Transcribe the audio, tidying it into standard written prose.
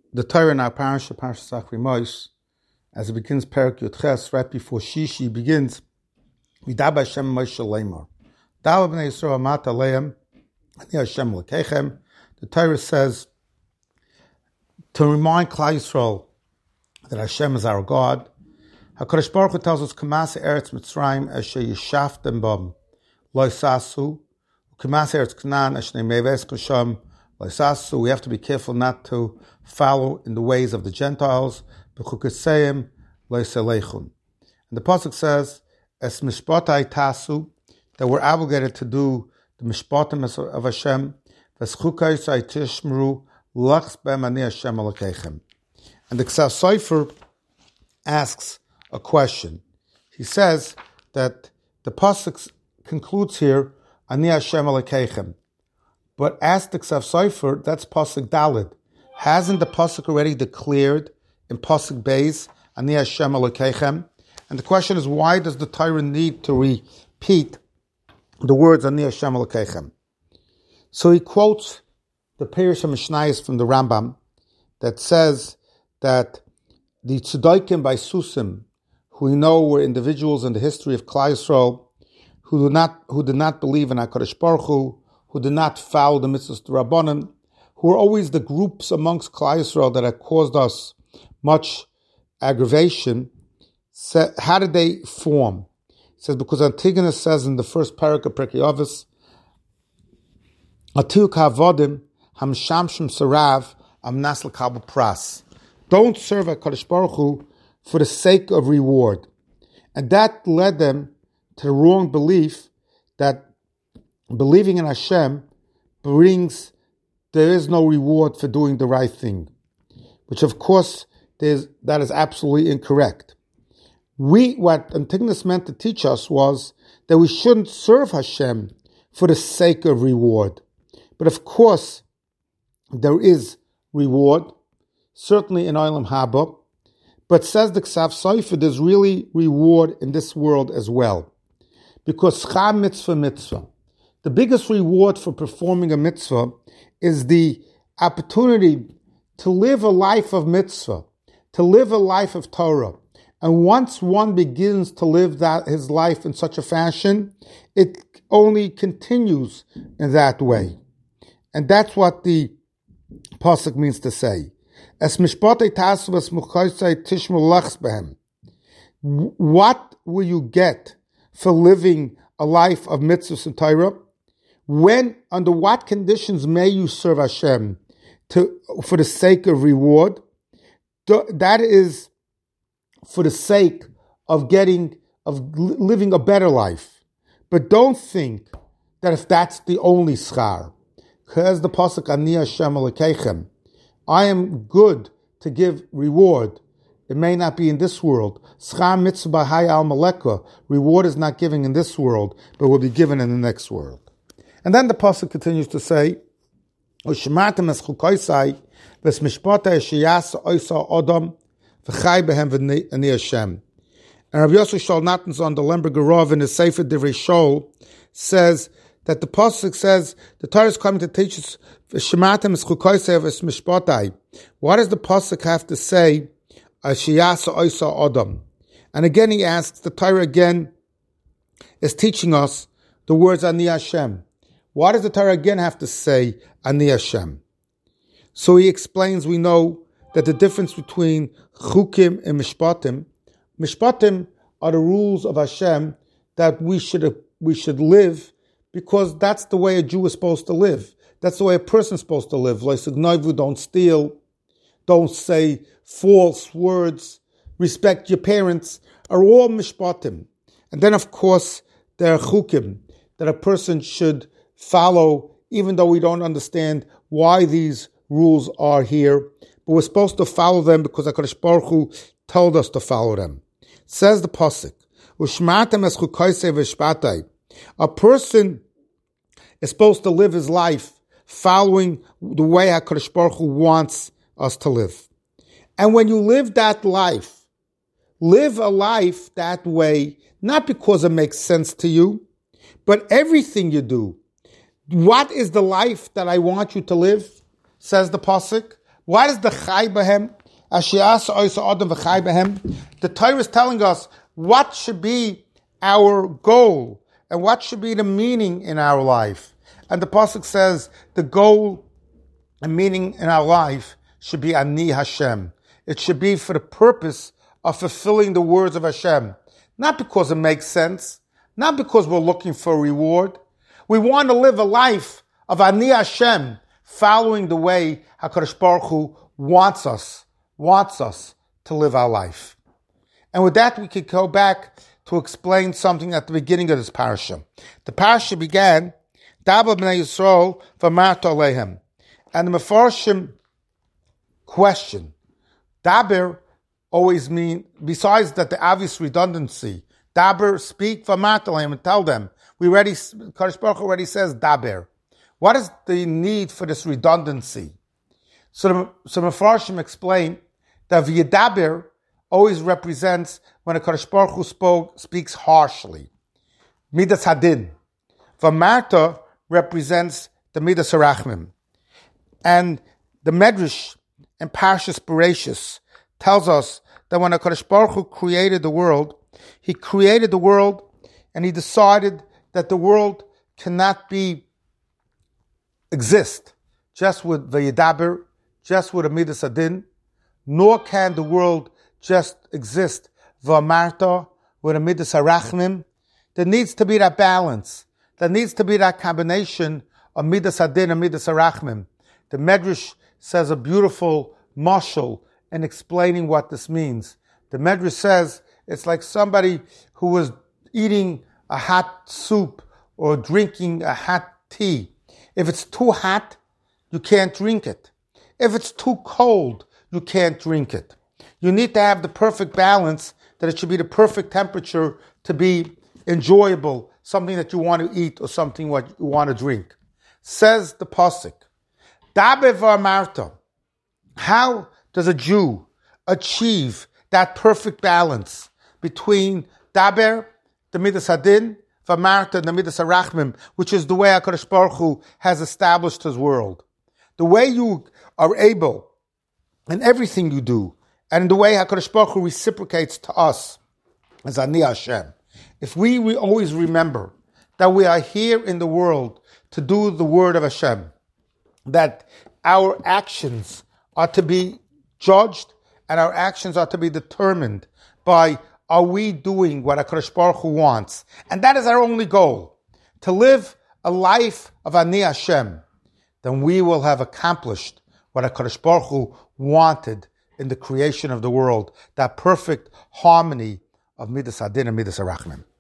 the Torah in our parasha, Parashat Mos, as it begins Perek Yud Ches, right before Shishi begins, Vidaba Hashem Moshe Lemor. Dawa b'nei Yisrael amata leim, ani Hashem lekechem. The Torah says to remind Klal Yisrael that Hashem is our God. HaKadosh Baruch Hu tells us, Kamas Eretz Mitzrayim asher yishaftem bam lo yisasu, Kamas Eretz Canaan asher meves kasham lo yisasu. We have to be careful not to follow in the ways of the Gentiles. B'chukaseim lo yisalechun. And the pasuk says, Es mishpatai tasu, that we're obligated to do the mishpatim of Hashem. V'schukayisai tishmru lachs b'em ani Hashem alakechem. And the Ksav Sofer asks a question. He says that the pasuk concludes here, ani Hashem alakechem. But ask the Ksav Sofer, that's pasuk Daled. Hasn't the pasuk already declared in pasuk Beis, ani Hashem alakechem? And the question is, why does the Torah need to repeat the words ani Hashem alakechem? So he quotes the Perush HaMishnayos from the Rambam that says that the Tzedaikim by Susim, who we know were individuals in the history of Klal Yisrael, who did not believe in HaKadosh Baruch Hu, who did not follow the mitzvahs to Rabbanan, who were always the groups amongst Klal Yisrael that had caused us much aggravation. How did they form? It says, because Antigonus says in the first parak of Pirkei Avos, Atil kavodim hamshamshim sarav amnas l'kabel pras. Don't serve HaKadosh Baruch Hu for the sake of reward. And that led them to the wrong belief that believing in Hashem brings, there is no reward for doing the right thing. Which of course, that is absolutely incorrect. What Antigonus meant to teach us was that we shouldn't serve Hashem for the sake of reward. But of course, there is reward, certainly in Olam Haba. But says the Ksav Sofer, there's really reward in this world as well. Because schar mitzvah mitzvah. The biggest reward for performing a mitzvah is the opportunity to live a life of mitzvah, to live a life of Torah. And once one begins to live his life in such a fashion, it only continues in that way. And that's what the pasuk means to say. Es mishpatei tasu v'smuchaysei tishmu lachs behem. What will you get for living a life of mitzvahs and Torah? Under what conditions may you serve Hashem for the sake of reward? That is for the sake of living a better life. But don't think that if that's the only schar. Because the pasuk ani Hashem alakechem, I am good to give reward. It may not be in this world. Schar mitzvah hay al maleka. Reward is not given in this world, but will be given in the next world. And then the pasuk continues to say, "Ushmatem es chukaysai v'smishpatei sheyasa oisa adam v'chay behem v'ani Hashem." And Rabbi Yosef Shaul Nathanson, the Lemberger Rav, in his Sefer Divrei Shaul, says that the pasuk says the Torah is coming to teach us. What does the pasuk have to say? And again he asks, the Torah again is teaching us the words Ani Hashem. Why does the Torah again have to say Ani Hashem? So he explains, we know that the difference between chukim and mishpatim are the rules of Hashem that we should live, because that's the way a Jew is supposed to live. That's the way a person is supposed to live. Don't steal, don't say false words, respect your parents, are all mishpatim. And then of course there are chukim that a person should follow, even though we don't understand why these rules are here. But we're supposed to follow them because HaKadosh Baruch Hu told us to follow them. Says the pasuk, Ushmatem es chukaysei v'shpatai. A person is supposed to live his life following the way HaKadosh Baruch Hu wants us to live. And when you live that life, live a life that way, not because it makes sense to you, but everything you do. What is the life that I want you to live? Says the pasuk, Why does the Chai Behem, the Torah is telling us what should be our goal and what should be the meaning in our life. And the Pasuk says the goal and meaning in our life should be Ani Hashem. It should be for the purpose of fulfilling the words of Hashem. Not because it makes sense, not because we're looking for a reward. We want to live a life of Ani Hashem, following the way HaKadosh Baruch Hu wants us to live our life. And with that, we could go back to explain something at the beginning of this parasha. The parasha began, Daber b'nei Yisrael v'amarta alehem. And the Mefarshim question, Daber always mean, besides that the obvious redundancy, Daber, speak v'amarta alehem, and tell them. Kadosh Baruch Hu already says Daber. What is the need for this redundancy? So Mefarshim explain that V'yedaber always represents when a Kadosh Baruch Hu speaks harshly. Midas Hadin. V'amarta represents the Midas Harachmim. And the Medrash and Parshas Bereshis tells us that when a Kadosh Baruch Hu created the world, he created the world and he decided that the world cannot exist just with V'yedaber, just with a Midas Hadin, nor can the world just exist V'amarta, with a Midas Harachmim. There needs to be that balance. There needs to be that combination of Midas Hadin and Midas Harachmim. The Medrash says a beautiful mashal in explaining what this means. The Medrash says it's like somebody who was eating a hot soup or drinking a hot tea. If it's too hot, you can't drink it. If it's too cold, you can't drink it. You need to have the perfect balance, that it should be the perfect temperature to be enjoyable, something that you want to eat or something what you want to drink. Says the Pasuk, Daber v'amarta. How does a Jew achieve that perfect balance between Daber, the Midas Hadin, v'amarta, the Midas Harachmim, which is the way HaKadosh Baruch Hu has established his world? The way you are able, in everything you do, and the way HaKadosh Baruch Hu reciprocates to us as Ani Hashem. If we always remember that we are here in the world to do the word of Hashem, that our actions are to be judged and our actions are to be determined by, are we doing what HaKadosh Baruch Hu wants? And that is our only goal, to live a life of Ani Hashem. Then we will have accomplished what HaKadosh Baruch Hu wanted in the creation of the world, that perfect harmony of Midas Hadin and Midas Harachmim.